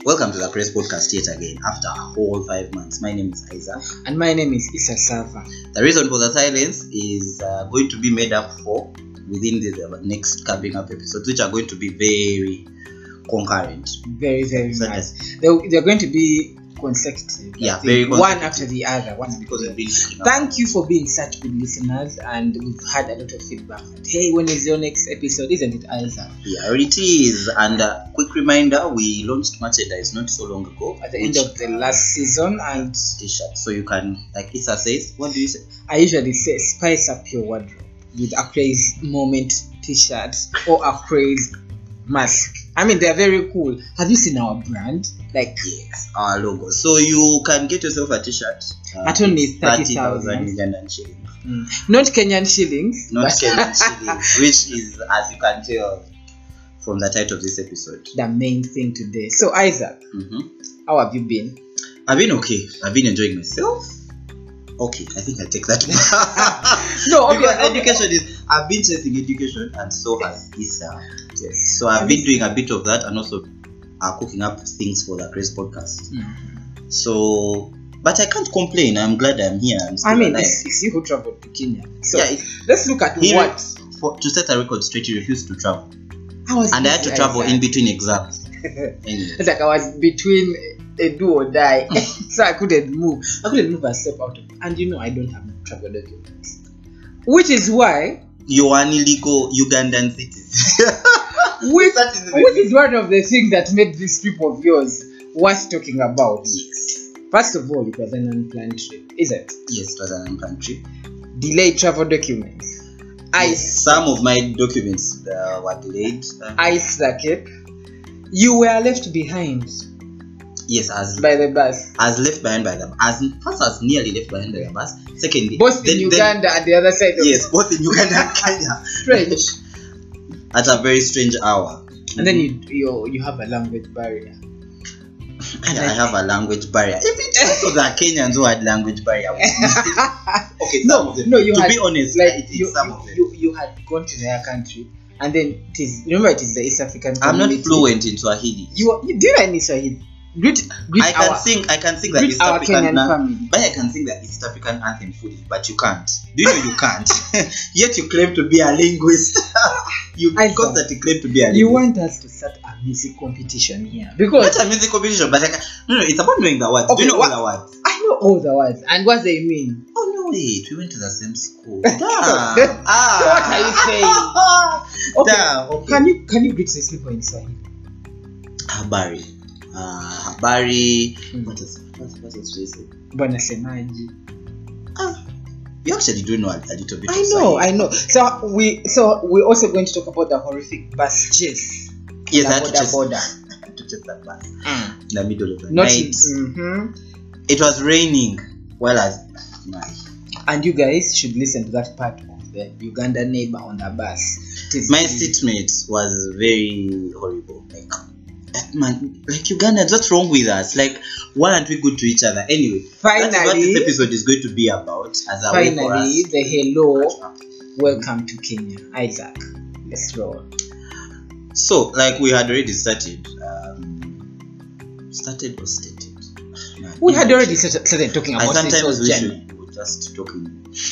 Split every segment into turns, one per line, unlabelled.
Welcome to the Press Podcast yet again after a whole 5 months. My name is Isaac.
And my name is Issa Sava.
The reason for the silence is going to be made up for within the next coming up episodes, which are going to be very concurrent.
Very much. They're going to be consecutive.
Yeah, very consecutive.
One after the other.
Because we've been
Thank you for being such good listeners, and we've had a lot of feedback. Hey, when is your next episode? Isn't it, Isaac?
Yeah, it is. And quick reminder, we launched merchandise not so long ago.
At the end of the last season, and
t-shirt. So you can, like Issa says, what do you say?
I usually say spice up your wardrobe with a crazy moment t-shirt or a crazy mask. I mean, they're very cool. Have you seen our brand?
Yes, our logo. So you can get yourself a t-shirt
at only 30,000
Ugandan shillings.
Not Kenyan shillings.
Not Kenyan shillings, which is, as you can tell from the title of this episode,
the main thing today. So Isaac, how have you been?
I've been okay. I've been enjoying myself. Okay, I think I take that back.
No, okay,
because education is, I've been chasing education, and so has Issa. Yes. So I've been doing a bit of that, and also cooking up things for the Grace Podcast. So, but I can't complain. I'm glad I'm here.
It's you who traveled to Kenya. So yeah, let's look at
to set a record straight. He refused to travel, and I had to travel in between exams.
Anyway. It's like I was between a do or die, so I couldn't move. I couldn't move a step out of it. And I don't have travel documents, which is why
you are an illegal Ugandan citizen.
which is one of the things that made this trip of yours worth talking about.
Yes.
First of all, it was an unplanned trip, is it?
Yes, it was an unplanned trip.
Delayed travel documents.
Some of my documents were delayed.
Ice the cake. You were left behind.
Yes,
by the bus.
As left behind by the bus. First, I was nearly left behind by the bus. Secondly,
both in Uganda and the other side.
Yes, both in Uganda and Kenya.
Strange.
At a very strange hour.
And then you have a language barrier.
And I have a language barrier. If it also the Kenyans who had language barrier. Okay,
no, you
to
had,
be honest,
like
you
had gone to their country, and then it is the East African community.
I'm not fluent in Swahili.
You did any Swahili? I
can sing the East African family. But I can sing the East African anthem fully, but you can't. Do you know you can't? Yet you claim to be a linguist. You constantly claim to be a linguist.
You want us to start a music competition here? Because
not a music competition, but no, it's about knowing the words.
Okay,
do you know all the words?
I know all the words and what they mean.
Oh no, wait, we went to the same school.
What are you saying? Okay. Can you greet these people in Swahili?
Habari. What else should I say?
Bwana semaji.
You actually do know a little bit.
I know. So we're also going to talk about the horrific bus chase.
Yes, I had to chase that bus in the middle of the night. It was raining while I was
and you guys should listen to that part of the Uganda neighbor on the bus.
My seatmate was very horrible. Man, Ugandans, what's wrong with us? Why aren't we good to each other? Anyway,
finally,
that's what this episode is going to be about.
Finally, the hello, welcome to Kenya. Isaac, let's roll.
So, we had already started. Started or stated?
We had already started talking about this.
Sometimes we should just talking.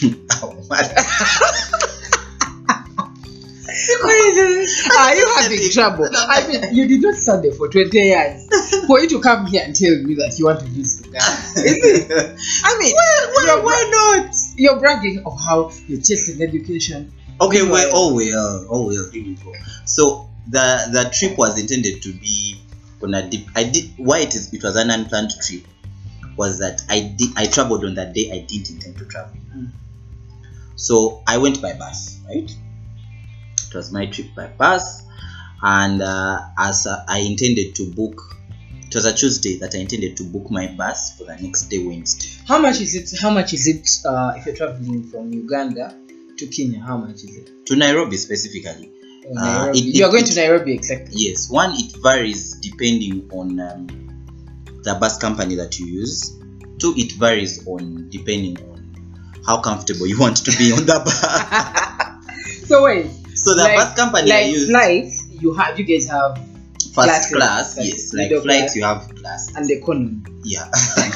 You having trouble. I mean, you did not study for 20 years for you to come here and tell me that you want to use the gun. I mean, why not? You're bragging of how you're chasing education.
Okay, well, here we go. So the trip was intended to be on a deep. It was an unplanned trip. Was that I traveled on that day I didn't intend to travel. So I went by bus, right? It was my trip by bus, and as I intended to book, it was a Tuesday that I intended to book my bus for the next day, Wednesday.
How much is it? If you're traveling from Uganda to Kenya? How much is it?
To Nairobi specifically.
You're going to Nairobi exactly?
Yes. One, it varies depending on the bus company that you use. Two, it varies depending on how comfortable you want to be on the bus.
So wait.
So the bus company I use.
Flights, you guys have
first class,
like
yes. Like
middle
flights,
class,
you have class.
and economy.
Yeah.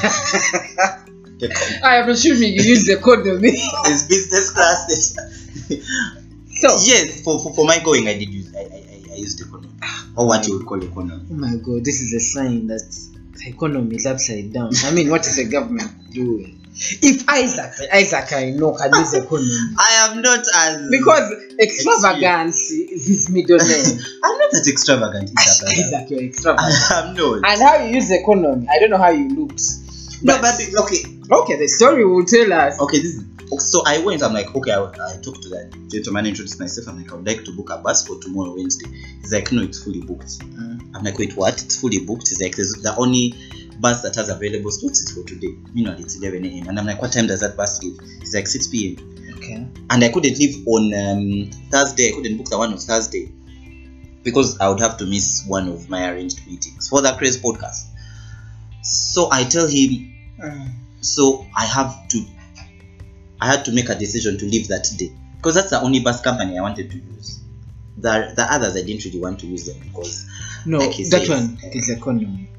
I am assuming you use economy.
It's business class.
So
yes, for my going, I did use I used economy, or what you would call economy.
oh my god, this is a sign that the economy is upside down. I mean, what is the government doing? If Isaac I know can use economy.
I am not as
Because extravagance is his middle name.
I'm not that extravagant.
Isaac, you're extravagant.
I'm not.
And how you use economy, I don't know how you looked.
No, but okay.
Okay, the story will tell us.
Okay, so I went. I'm like, okay, I talked to that gentleman, introduced myself. I'm like, I would like to book a bus for tomorrow, Wednesday. He's like, no, it's fully booked. I'm like, wait, what? It's fully booked? He's like, the only bus that has available slots is for today. Meanwhile, it's 11 a.m. And I'm like, what time does that bus leave? He's like, 6 p.m.
Okay.
And I couldn't leave on Thursday. I couldn't book the one on Thursday because I would have to miss one of my arranged meetings for the Craze podcast. So I tell him, so I had to make a decision to leave that day because that's the only bus company I wanted to use. The others I didn't really want to use them because
no,
like
that
says,
one is economy.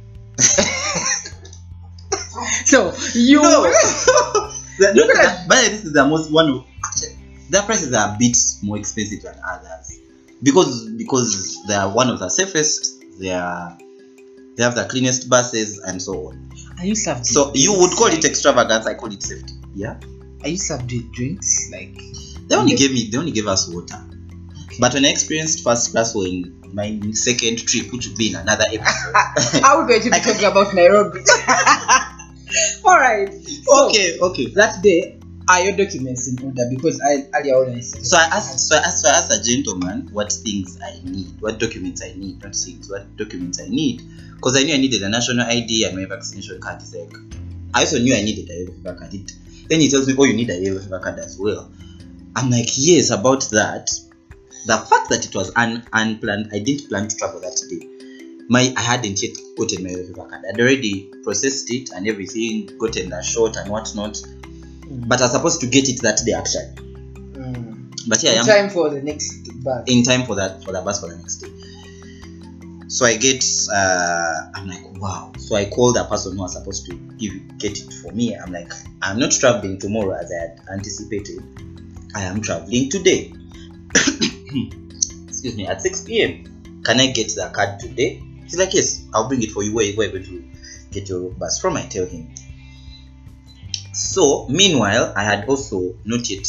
So you
but this is the most one of actually their prices are a bit more expensive than others because they are one of the safest. They have the cleanest buses and so on.
Are you served?
So you would call it extravagance. I call it safety. Yeah.
Are you served with drinks? Like
they only gave us water. Okay. But when I experienced first class or in my second trip, which would be in another episode.
Are we going to be talking about Nairobi? Alright. So,
okay.
That day, are your documents in order? Because earlier on I said.
So I asked a gentleman what things I need, what documents I need, not things, what documents I need. Because I knew I needed a national ID and my vaccination card. Is like, I also knew I needed a yellow fever card. Then he tells me, oh, you need a yellow fever card as well. I'm like, yes, about that. The fact that it was unplanned, I didn't plan to travel that day. I hadn't yet gotten my yellow fever card. I'd already processed it and everything, gotten the shot and whatnot. But I was supposed to get it that day actually. But yeah,
in time for the next bus.
In time for the bus for the next day. So I get, I'm like, wow. So I called the person who was supposed to get it for me. I'm like, I'm not traveling tomorrow as I had anticipated. I am traveling today. Excuse me, at 6 p.m. Can I get the card today? He's like, yes, I'll bring it for you. Where are you going to get your bus from? I tell him. So, meanwhile, I had also not yet.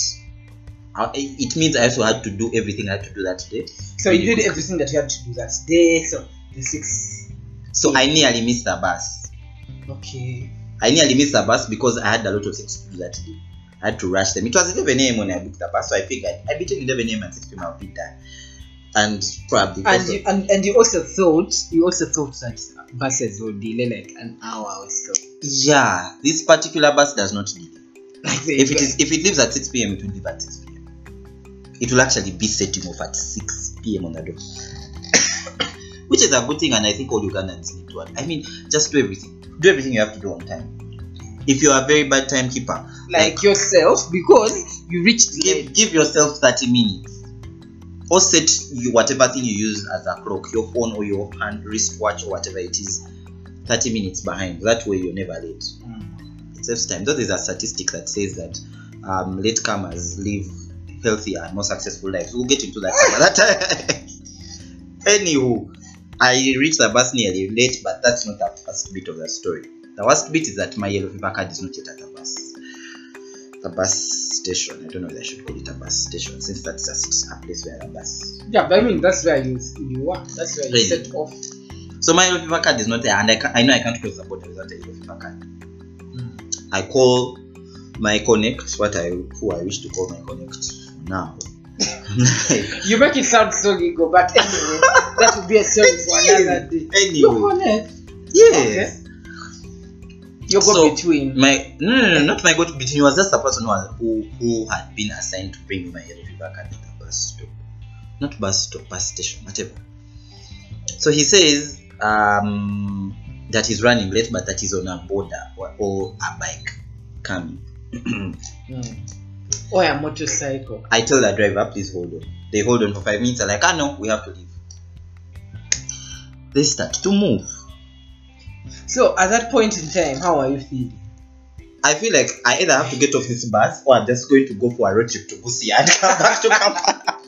It means I also had to do everything I had to do that day.
So you did everything that you had to do that day. So the 6.
So I nearly missed the bus.
Okay.
I nearly missed the bus because I had a lot of things to do that day. I had to rush them. It was 11 a.m. when I booked the bus, so I figured between 11 a.m. and 6 p.m. I'll be done. And probably.
And you also thought that buses will delay like an hour or so.
Yeah, this particular bus does not delay.
Like
if it leaves at 6 p.m., it will leave at 6 p.m. It will actually be setting off at 6 p.m. on the dot. Which is a good thing, and I think all Ugandans need to. I mean, just do everything. Do everything you have to do on time. If you are a very bad timekeeper,
like yourself, because you reached late.
Give yourself 30 minutes. Or set whatever thing you use as a clock, your phone or your hand wristwatch or whatever it is, 30 minutes behind. That way you're never late. It saves time. Though there's a statistic that says that latecomers live healthier and more successful lives. We'll get into that time. Anywho, I reached the bus nearly late, but that's not the first bit of the story. The worst bit is that my yellow fever card is not yet at the bus station. I don't know if I should call it a bus station, since that's just a place where a bus.
Yeah, but I mean that's where you are. That's where you set off.
So my yellow fever card is not there, and I know I can't cross the border without a yellow fever card. I call my connect, who I wish to call my connect now.
You make it sound so legal, but anyway, that would be a story for another day.
Anyway,
you connect?
Yes. Okay.
Your go between.
No, not my go between. He was just a person who had been assigned to bring me my yellow fever card to the bus stop. Not bus stop, bus station, whatever. So he says that he's running late, but that he's on a border or a bike coming.
Or a motorcycle.
I tell the driver, please hold on. They hold on for 5 minutes. I'm like, no, we have to leave. they start to move.
So at that point in time, how are you feeling?
I feel like I either have to get off this bus or I'm just going to go for a road trip to Busia and come back to Kampala.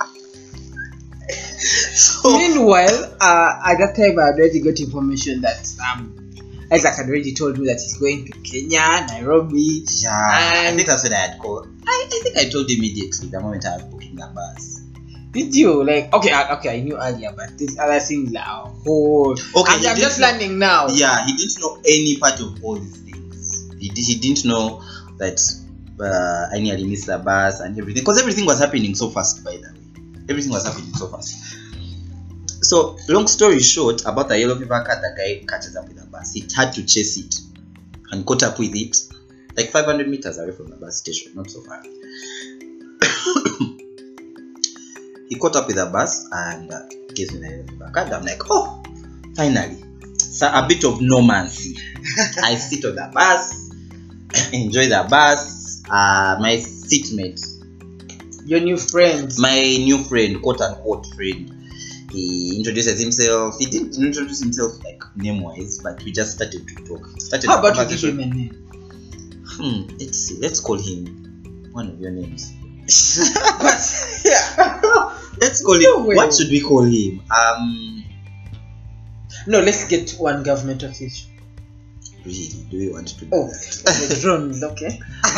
So,
meanwhile, at that time I already got information that Isaac had already told me that he's going to Kenya, Nairobi.
Yeah, I think that's when I had called. I think I told you immediately the moment I was booking the bus.
Did you? Like, okay, I knew earlier, but these other things are whole.
Okay,
I'm just learning now.
Yeah, he didn't know any part of all these things. He didn't know that I nearly missed the bus and everything, because everything was happening so fast. By the way, everything was happening so fast. So, long story short, about the yellow fever cat, the guy catches up with the bus. He had to chase it and caught up with it, like 500 meters away from the bus station, not so far. He caught up with the bus and gives me the yellow fever cat. I'm like, oh, finally. So a bit of normalcy. I sit on the bus, enjoy the bus. My seatmate,
your new friend,
my new friend, quote unquote friend, he introduces himself. He didn't introduce himself like name wise, but we just started to talk. How
about you give him a name?
Let's see. Let's call him one of your names.
Yeah.
Let's call him. What should we call him?
No, let's get one government official.
Really? Do we want to do
that? The drones, okay.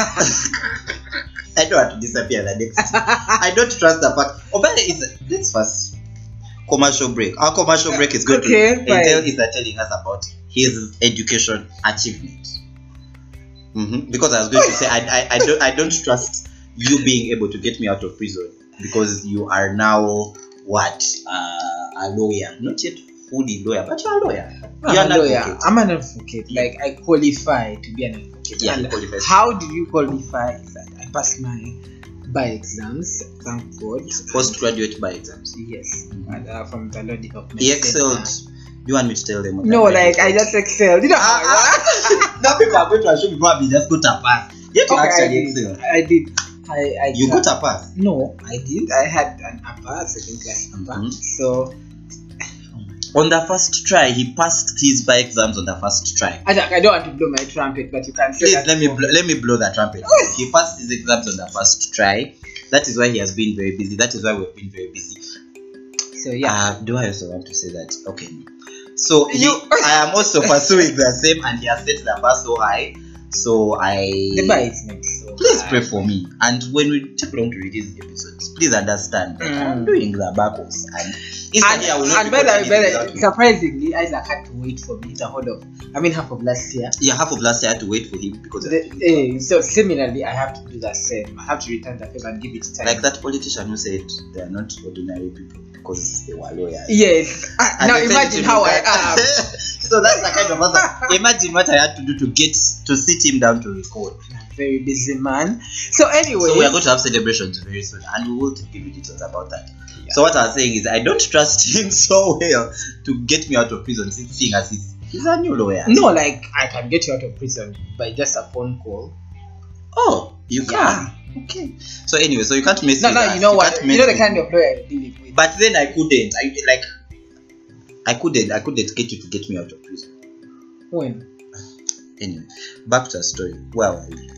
I don't want to disappear the next. I don't trust the fact. Oh, but let's first commercial break. Our commercial break is going to entail is telling us about his education achievement. Because I was going to say I don't trust you being able to get me out of prison because you are now what a lawyer, not yet fully lawyer, but you're a lawyer.
I'm a lawyer. I'm an advocate. Like I qualify to be an advocate.
Yeah,
and how do you qualify? Is that I passed my by exams, thank God.
Postgraduate by exams.
Yes, from the Law Development.
He excelled. You want me to tell them?
No, like I just excelled. You know,
now people are going to assume you probably just got a pass. Yet you actually excelled.
I did.
You got a pass?
No, I did. I had an upper, second class upper. So
on the first try, he passed his by exams on the first try.
I don't want to blow my trumpet, but you can say
please let me blow the trumpet. He passed his exams on the first try. That is why he has been very busy. That is why we've been very busy.
So yeah.
Do I also want to say that? Okay. So I am also pursuing the same, and he has set the bar so high. So
the bar is next. So
please pray for me. And when we take long to release episodes, please understand that I'm doing the bar course and
surprisingly, Isaac had to wait for me half of last year.
Yeah, half of last year I had to wait for him because
so similarly, I have to do the same. I have to return the favor and give it time.
Like that politician who said they are not ordinary people because they were lawyers.
Yes. Now imagine how I am.
So that's the kind of answer. Imagine what I had to do to get to sit him down to record.
Very busy man. So anyway,
so we are going to have celebrations very soon, and we will give you details about that. Yeah. So what I was saying is, I don't trust him so well to get me out of prison, seeing as he's a new lawyer.
No, like I can get you out of prison by just a phone call.
Oh, you can. Okay. So anyway, so you can't mess.
No, you know what? You know the kind of lawyer you're dealing with.
But then I couldn't. I couldn't get you to get me out of prison.
When?
Anyway, back to the story. Where were we?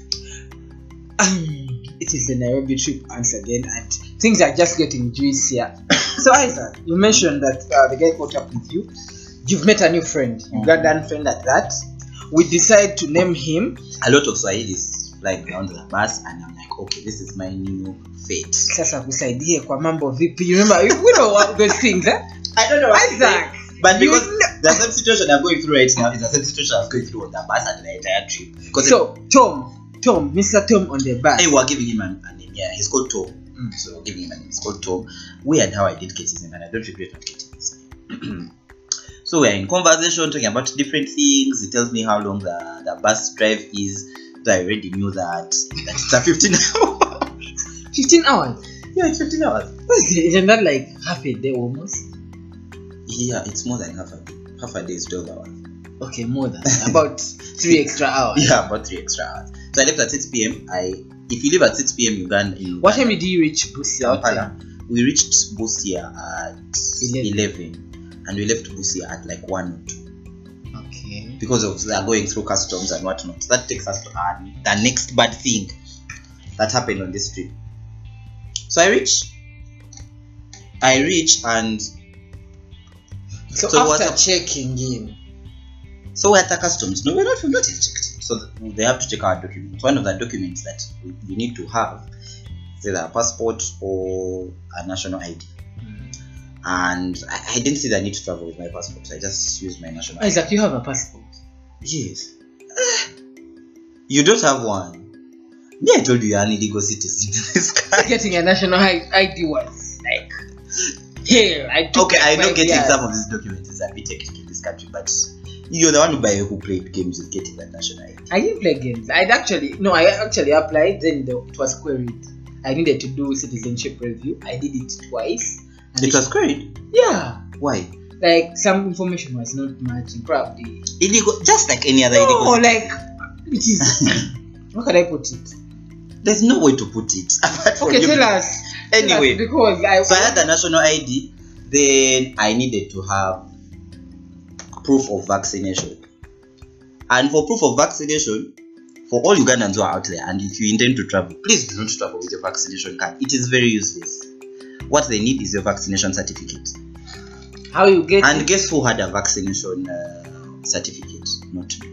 It is the Nairobi trip once again, and things are just getting juicier. So Isaac, you mentioned that the guy caught up with you. You've met a new friend, Ugandan friend at that. We decide to name him.
A lot of Swahilis flying around the bus, and I'm like, okay, this is my new fate.
Sasa kusaidie kwa mambo vipi? You remember, we know what those things, eh?
I don't know.
Isaac.
But because the same situation I'm going through right now is the same situation I was going through on the bus and the entire trip.
So Tom, Mr. Tom on the bus.
Hey, we're giving him a name. Yeah, he's called Tom. So we're giving him a name. He's called Tom. Weird how I did get his name, and I don't regret not getting his name. So we're in conversation talking about different things. He tells me how long the bus drive is. So I already knew that it's a 15 hours.
15 hours?
Yeah, it's 15 hours.
Isn't that like half a day almost?
Yeah, it's more than half a day. Half a day is 12 hours.
Okay, more than about 3 extra hours.
Yeah, about 3 extra hours. So I left at 6 p.m. If you leave at 6 p.m. Uganda.
What time did you reach Busia?
We reached Busia at 11. and we left Busia at like 1 or 2.
Okay.
Because of they are going through customs and whatnot. That takes us to the next bad thing that happened on this trip. So I reach and
So
what's
after
up?
checking in,
So we're at the customs. No, we're not yet checked in. So they have to check our documents. One of the documents that we need to have is either a passport or a national ID. And I didn't see the need to travel with my passport. So I just used my national ID.
Isaac, you have a passport?
Yes. You don't have one. Me, I told you you're an illegal citizen in this country.
Getting a national ID was like, here, I took
Okay, I know
5
getting
years.
some of these documents is a bit hectic in this country, but you're the one who played games with getting that national ID.
I didn't play games. I actually applied, then it was queried. I needed to do citizenship review. I did it twice. And
It was queried.
Yeah.
Why?
Like some information was not matching, probably.
Illegal, just like any other
No,
illegal.
like it is. How can I put it?
There's no way to put it apart from
Okay,
you.
tell us.
Anyway,
Because
so I had the national ID, then I needed to have proof of vaccination. And for proof of vaccination, for all Ugandans who are out there, and if you intend to travel, please do not travel with your vaccination card. It is very useless. What they need is your vaccination certificate.
how you get
And
it?
guess who had a vaccination certificate? Not me.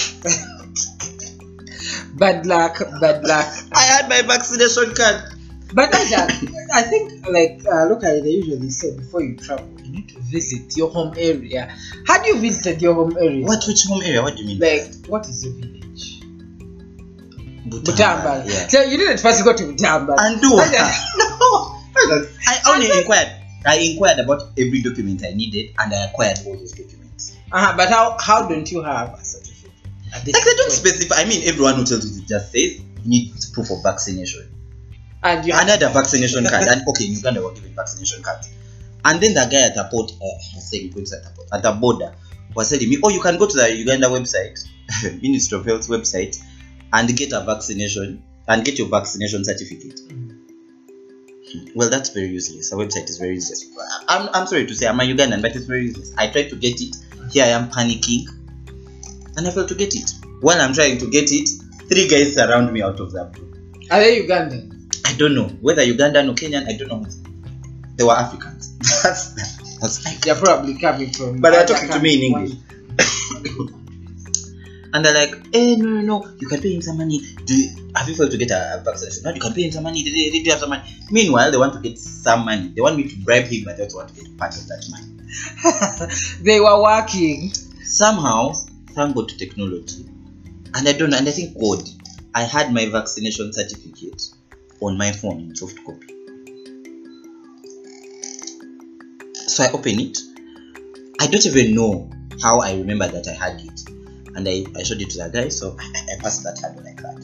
Bad luck.
I had my vaccination card.
But I think locally they usually say before you travel, you need to visit your home area. Had you visited your home area?
Which home area? What do you mean?
Like, what is your village?
Butamba.
Butamba.
Yeah.
So you didn't first go to Butamba.
And do what? No. I only inquired. I inquired about every document I needed, and I acquired all those documents.
But how don't you have a certificate? At this
Like they don't
point?
specify. I mean, everyone who tells you it just says you need proof of vaccination.
And you
And I had a vaccination card. And okay, in Uganda we're giving vaccination cards. And then the guy at the port, at the border, was telling me, "Oh, you can go to the Uganda website, Ministry of Health website, and get a vaccination and get your vaccination certificate." Well, that's very useless. The website is very useless. I'm sorry to say, I'm a Ugandan, but it's very useless. I tried to get it. Here I am panicking, and I failed to get it. While I'm trying to get it, 3 guys surround me out of the blue.
Are they Ugandan?
I don't know whether Ugandan or Kenyan. I don't know. They were Africans. That's like.
They're probably coming from.
But they're talking to me in English. And they're like, no, you can pay him some money. Have you failed to get a vaccination? No, you can pay him some money. They do have some money. Meanwhile, they want to get some money. They want me to bribe him, but they also want to get part of that money.
They were working.
Somehow, thank God to technology. And I don't know, and I think God, I had my vaccination certificate on my phone in soft copy. So I open it. I don't even know how I remember that I had it. And I showed it to the guy, so I passed that hurdle like that.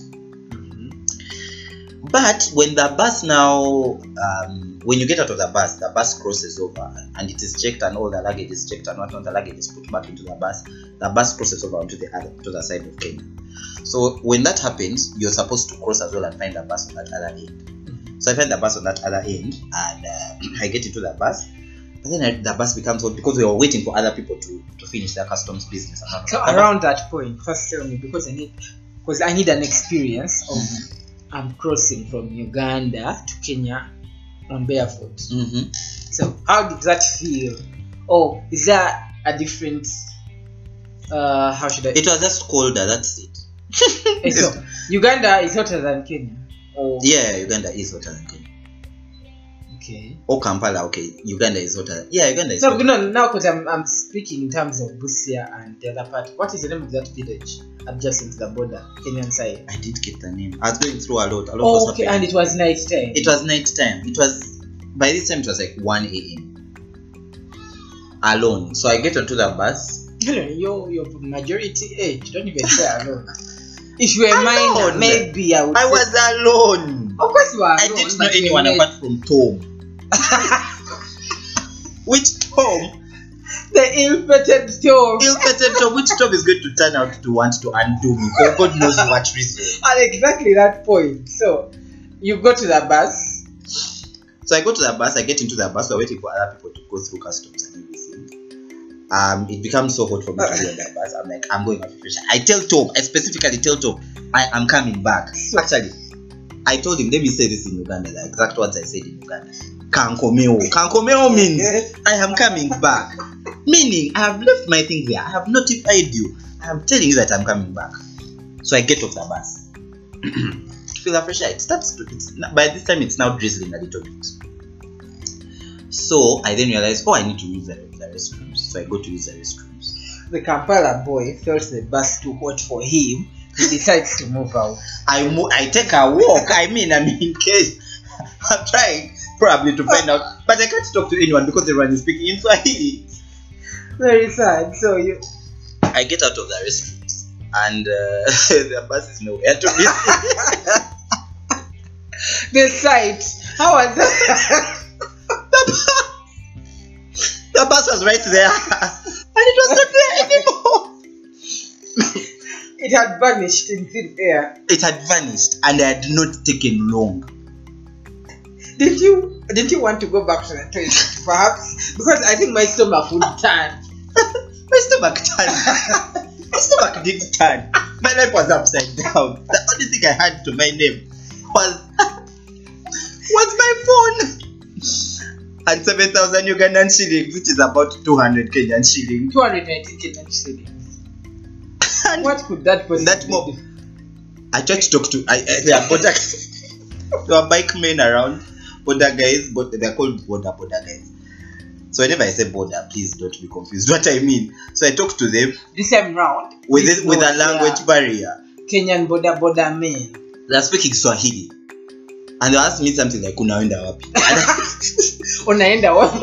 But when the bus now, when you get out of the bus crosses over and it is checked and all the luggage is checked and whatnot, the luggage is put back into the bus crosses over onto the other side of Kenya. So when that happens, you're supposed to cross as well and find the bus on that other end. So I find the bus on that other end and I get into the bus. And then the bus becomes hot because we were waiting for other people to finish their customs business.
So around that point, first tell me, because I need an experience of I'm crossing from Uganda to Kenya on barefoot. So how did that feel? Oh, is there a different? How should I?
It was just colder. That's it.
So Uganda is hotter than Kenya. Oh,
yeah, Uganda is hotter than Kenya.
Okay.
Or Kampala, okay. Uganda is hotter. Yeah, Uganda is
So
hotter.
no, now because I'm speaking in terms of Busia and the other part. What is the name of that village adjacent to the border, Kenyan side?
I didn't get the name. I was going through a lot.
Oh, okay, and it was night time.
It was night time. It was, by this time it was like 1 a.m. Alone. So I get onto the bus.
Your majority age. Don't even say alone. If you were a minor, maybe I would.
I was alone.
Of course you are.
I didn't know anyone apart from Tom. Which Tom?
The ill-fated Tom.
Ill-fated Tom. Which Tom is going to turn out to want to undo me for God knows what reason.
At exactly that point. So you go to the bus.
So I go to the bus. I get into the bus. We're waiting for other people to go through customs and everything. it becomes so hot for me to be on that bus. I'm like, I'm going to Fresher. I specifically tell Top, I'm coming back. So, actually, I told him, let me say this in Uganda, the exact words I said in Uganda. Kankomeo. Kankomeo means I am coming back. Meaning, I have left my thing there. I have notified you. I am telling you that I'm coming back. So I get off the bus. Feel a fresh air. By this time, it's now drizzling a little bit. So I then realized, I need to use the restrooms. So I go to use the restrooms.
The Kampala boy felt the bus too hot for him. He decides to move out.
I take a walk. I'm in case I'm trying probably to find out, but I can't talk to anyone because everyone is speaking in Swahili.
Very sad. So
I get out of the restrooms and the bus is nowhere to be seen.
The sight. How was that?
The bus was right there, and it was not there anymore.
It had vanished in thin air.
It had vanished, and I had not taken long.
Did you want to go back to the toilet, perhaps? Because I think my stomach would turn.
My stomach turned. My stomach did turn. My life was upside down. The only thing I had to my name was my phone. And 7,000 Ugandan shillings, which is about 200 Kenyan shillings.
290 Kenyan shillings. And what could that possibly
that more? I tried to talk to there are bike men around, border guys, but they're called border guys. So whenever I say border, please don't be confused what I mean. So I talked to them
this time round
with a language barrier.
Kenyan border men.
They're speaking Swahili. And they asked me something like unaenda wapi?
Unaenda wapi?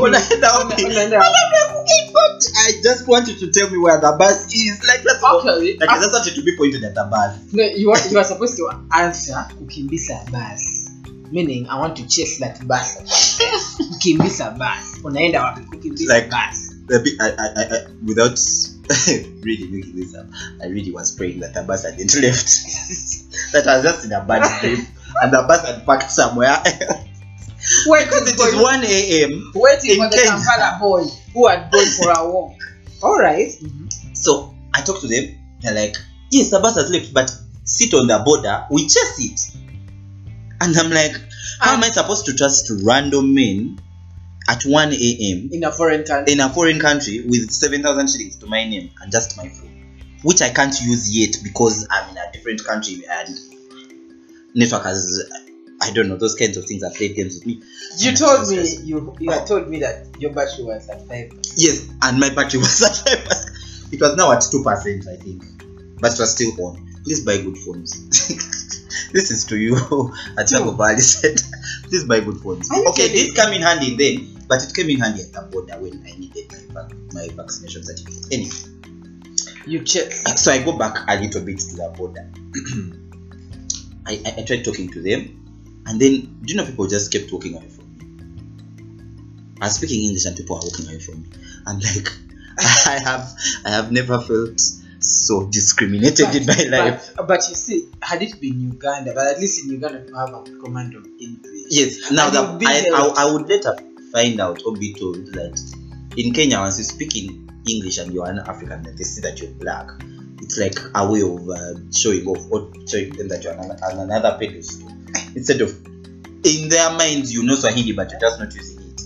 I just want you to tell me where the bus is. Like that's
okay.
Like I just wanted to be pointed at the bus.
No, you are supposed to answer kukimbisa bus. Meaning I want to chase that bus. Kukimbisa bus. Unaenda wapi? Kukimbisa bus.
I without really making this up, I really was praying that the bus hadn't left. That I was just in a bad dream. And the bus had parked somewhere else. Because it is 1 a.m.
Waiting for the Kampala boy who had gone for a walk. Alright. Mm-hmm.
So I talked to them. They're like, yes, the bus has left, but sit on the border. We chase it. And I'm like, how am I supposed to trust random men at 1 a.m.
in a foreign
country with 7,000 shillings to my name and just my phone, which I can't use yet because I'm in a different country and network has, I don't know, those kinds of things have played games with me.
You told me you had told me that your battery was at 5%.
Yes, and my battery was at 5%. It was now at 2%, I think, but it was still on. Please buy good phones. This is to you, as Chago Valley said. Please buy good phones. Okay, this came in handy then, but it came in handy at the border when I needed my vaccination certificate. Anyway,
you check.
So I go back a little bit to the border. I tried talking to them, and then do you know people just kept walking away from me? I was speaking English and people are walking away from me. I'm like, I have never felt so discriminated in my life.
But you see, had it been Uganda, but at least in Uganda you have a command of English.
Yes. Now that I would later find out or be told that in Kenya, once you speak in English and you're an African, and they see that you're black, it's like a way of showing off or showing them that you're another pedestal. Instead of, in their minds, you know Swahili, but you're just not using it.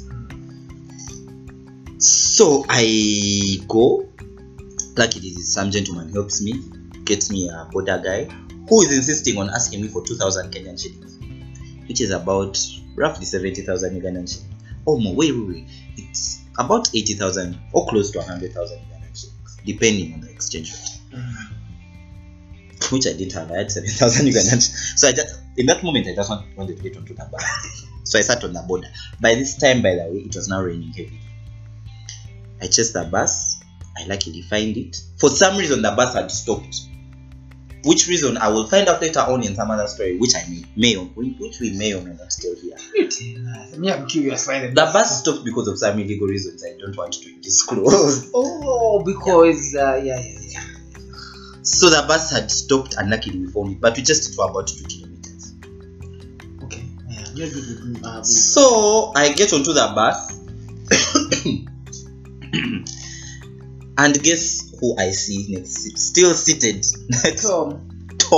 So I go. Luckily, some gentleman helps me, gets me a border guy who is insisting on asking me for 2,000 Kenyan shillings, which is about roughly 70,000 Ugandan shillings. Oh, no, wait. It's about 80,000 or close to 100,000 Ugandan shillings, depending on the exchange rate. Which I didn't have. I had 7,000 Ugandan. So in that moment, I just wanted to get onto the bus. So I sat on the border. By this time, by the way, it was now raining heavily. I chased the bus. I luckily find it. For some reason, the bus had stopped. Which reason I will find out later on in some other story, which we may or may not tell here.
I'm curious why
the bus stopped because of some illegal reasons I don't want to disclose.
Oh, because yeah.
So the bus had stopped and luckily we found it, but we chased it for about 2 kilometers.
Okay. Yeah.
So I get onto the bus. And guess who I see next? Still seated.
Tom.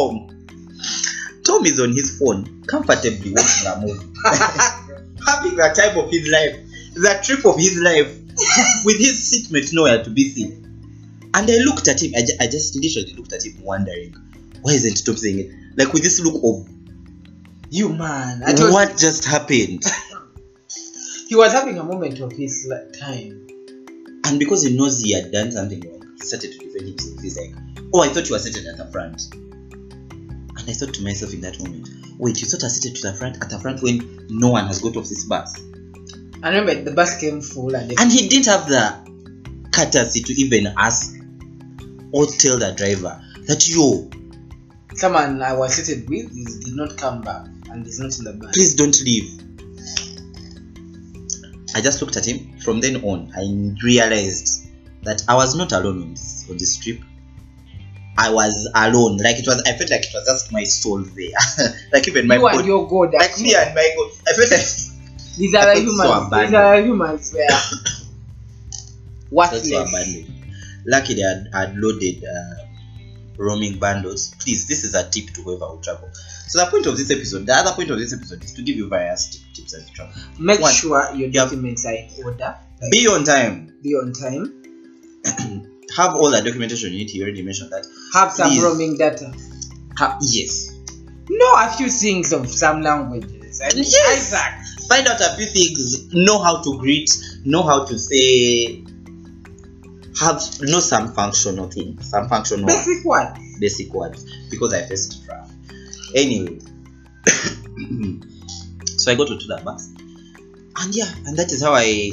Tom is on his phone, comfortably watching a movie. Having the time of his life. The trip of his life. With his seatmate nowhere to be seen. And I looked at him. I just literally looked at him wondering, why isn't Tom saying it? Like with this look of,
you man.
What just happened?
He was having a moment of his time.
And because he knows he had done something wrong, he started to defend himself. He's like, oh, I thought you were seated at the front. And I thought to myself in that moment, wait, you thought I was seated at the front when no one has got off this bus?
I remember the bus came full and
he didn't have the courtesy to even ask or tell the driver that, yo,
someone I was seated with did not come back and is not in the bus.
Please don't leave. I just looked at him. From then on, I realized that I was not alone on this trip. I was alone. Like I felt like it was just my soul there. Like even my
God. And your God.
Like me and my God. I felt like
these are humans where worthless.
So abandoned. Luckily, I had loaded roaming bundles. Please, this is a tip to whoever will travel. So the other point of this episode is to give you various tips as you travel.
Make sure your documents are in order.
Like, be on time. Have all the documentation you need. You already mentioned that.
Have some roaming data.
Yes.
Know a few things of some languages.
Yes. Isaac. Find out a few things. Know how to greet. Know how to say. Know some functional things. Some functional. Basic words. Because I faced travel. Anyway, so I got onto the bus, and that is how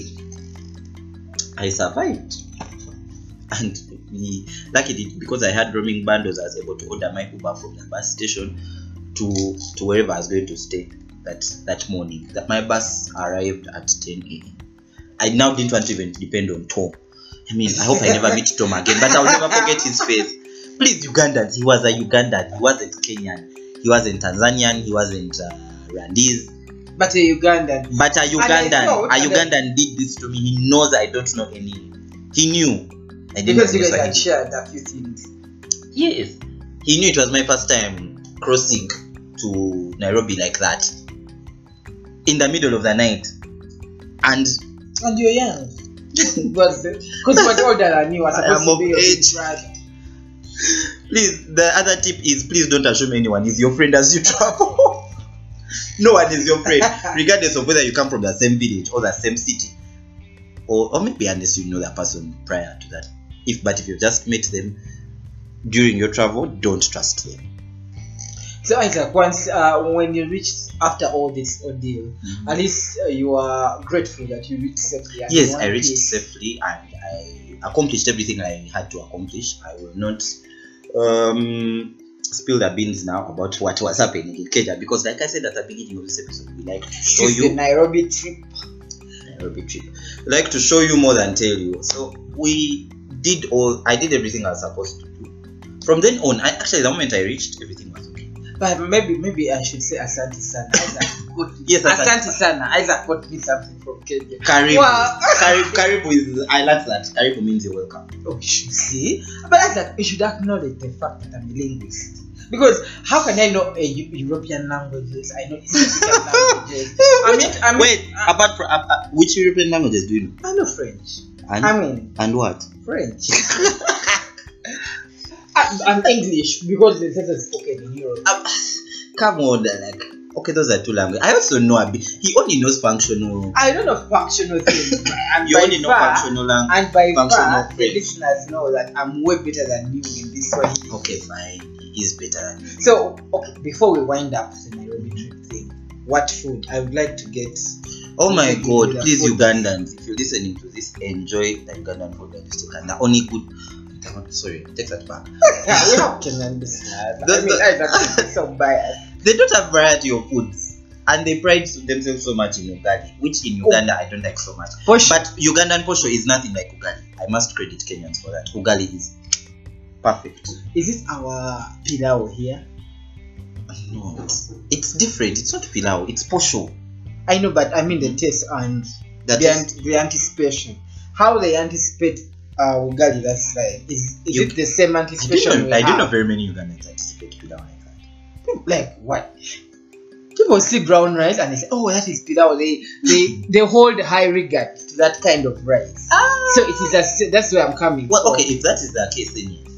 I survived. And luckily, because I had roaming bundles, I was able to order my Uber from the bus station to wherever I was going to stay that morning. That my bus arrived at 10 a.m. I now didn't want to even depend on Tom. I mean, I hope I never meet Tom again, but I'll never forget his face. Please, Ugandans, he was a Ugandan. He wasn't Kenyan. He wasn't Tanzanian. He wasn't Rwandese.
But a Ugandan.
A Ugandan did this to me. He knows I don't know any. He knew.
Because you guys had shared a few things.
Yes. He knew it was my first time crossing to Nairobi like that. In the middle of the night. And
you're young. Because you were older than you.
I am of age. Please, the other tip is please don't assume anyone is your friend as you travel. No one is your friend, regardless of whether you come from the same village or the same city, or maybe unless you know that person prior to that. But if you just met them during your travel, don't trust them.
So Isaac, once when you reached after all this ordeal, at least you are grateful that you reached safely.
Yes, I reached safely and I accomplished everything I had to accomplish. I will not spill the beans now about what was happening in Kenya, because like I said at the beginning of this episode, we like to show you
the Nairobi trip.
We like to show you more than tell you. So I did everything I was supposed to do. From then on, the moment I reached, everything was okay.
But maybe I should say Asante Sana.
Yes,
Asante Sana. Isaac got me something from Kenya.
Karibu. Wow. Karibu is, I like that. Karibu means you're welcome.
Oh, you should see. But Isaac, you should acknowledge the fact that I'm a linguist. Because how can I know European languages? I know East African languages.
Apart from which European languages do you know?
I know French.
And what?
French. And English, because the sentence is spoken in Europe.
Come on, okay, those are two languages. I also know a bit. He only knows functional.
I don't know functional things.
You only know functional language.
And by far, the listeners know that I'm way better than you in this one.
Okay, fine. He's better than you.
So, okay, before we wind up the Nairobi trip thing, what food? I would like to get.
Oh my God! Please, Ugandans, if you're listening to this, enjoy the Ugandan food that you still can. The only good. Sorry, take that back.
We have Kenyan listeners. I'm so biased.
They don't have variety of foods, and they pride themselves so much in ugali, which in Uganda I don't like so much.
Posho.
But Ugandan posho is nothing like ugali. I must credit Kenyans for that. Ugali is perfect.
Is it our pilau here?
No, it's different. It's not pilau. It's posho.
I know, but I mean the taste and the anticipation. How they anticipate Ugali, that's like, is it the same anticipation?
I don't know very many Ugandans anticipate pilau like that.
Like what? People see brown rice and they say, "Oh, that is pilau." They hold high regard to that kind of rice. So it is that's where I'm coming.
Well,
from.
okay, if that is the case, then yes.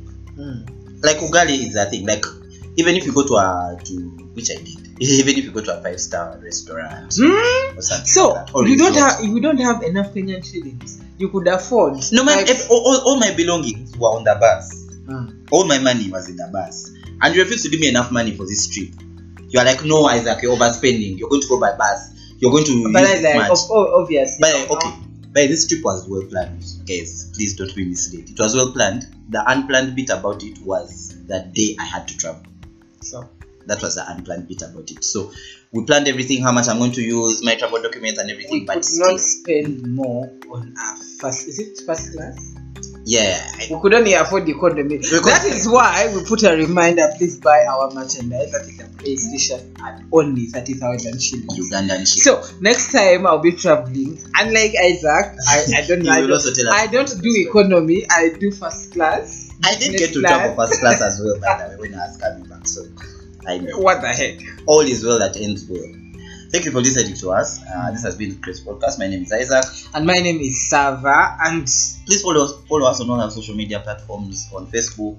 Like ugali is a thing. Like even if you go to which I did, even if you go to a 5-star restaurant or something.
So
like that, or
you
resort.
don't have enough Kenyan shillings. You could afford.
No man, all my belongings were on the bus. All my money was in the bus, and you refused to give me enough money for this trip. You are like, no, Isaac, you're overspending. You're going to go by bus. You're going to
But
use this much.
Obviously.
But okay, but this trip was well planned, guys. Please don't be misled. It was well planned. The unplanned bit about it was that day I had to travel.
So
that was the unplanned bit about it. So we planned everything, how much I'm going to use, my travel documents and everything.
we
But
could not spend more on our first class?
yeah,
We could only afford the economy. That is why we put a reminder, please buy our merchandise at the PlayStation at only 30,000 shillings.
Ugandan shit.
So next time I'll be traveling. Unlike Isaac, I don't
You will also tell us
I don't do economy, I do first class.
I did get to
Business
travel first class as well, by the way, when I was coming back. So I know.
What the heck?
All is well that ends well. Thank you for listening to us. This has been the Chris Podcast. My name is Isaac.
And my name is Sava. And
please follow us on all our social media platforms, on Facebook,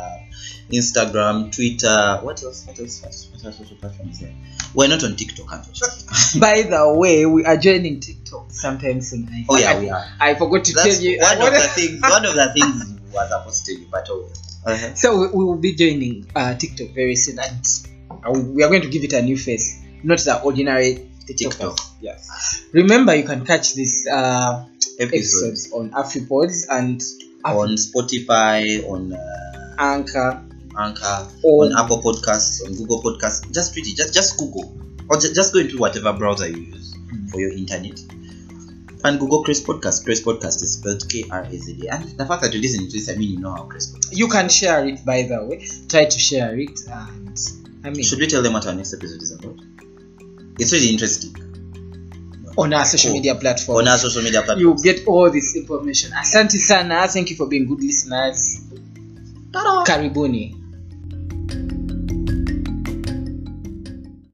Instagram, Twitter. What else? What social platforms there? We're not on TikTok, unfortunately.
by the way, we are joining TikTok sometime soon.
Oh yeah, we are.
I forgot to
That's
tell you.
one of the things was supposed to tell you, but
So we will be joining TikTok very soon, and we are going to give it a new face, not the ordinary TikTok. Yes. Remember, you can catch this episodes on AfriPods and
on Spotify, on
Anchor,
on Apple Podcasts, on Google Podcasts. Just read it. Just Google, or just go into whatever browser you use for your internet. And Google Chris Podcast. Chris Podcast is spelled KRAZA. And the fact that you listen to this, I mean, you know how Chris Podcast is.
You can share it, by the way. Try to share it. And I mean,
should we tell them what our next episode is about? It's really interesting.
On our social media platform.
On our social media platform.
You get all this information. Asante sana. Thank you for being good listeners. Ta-da. Karibuni.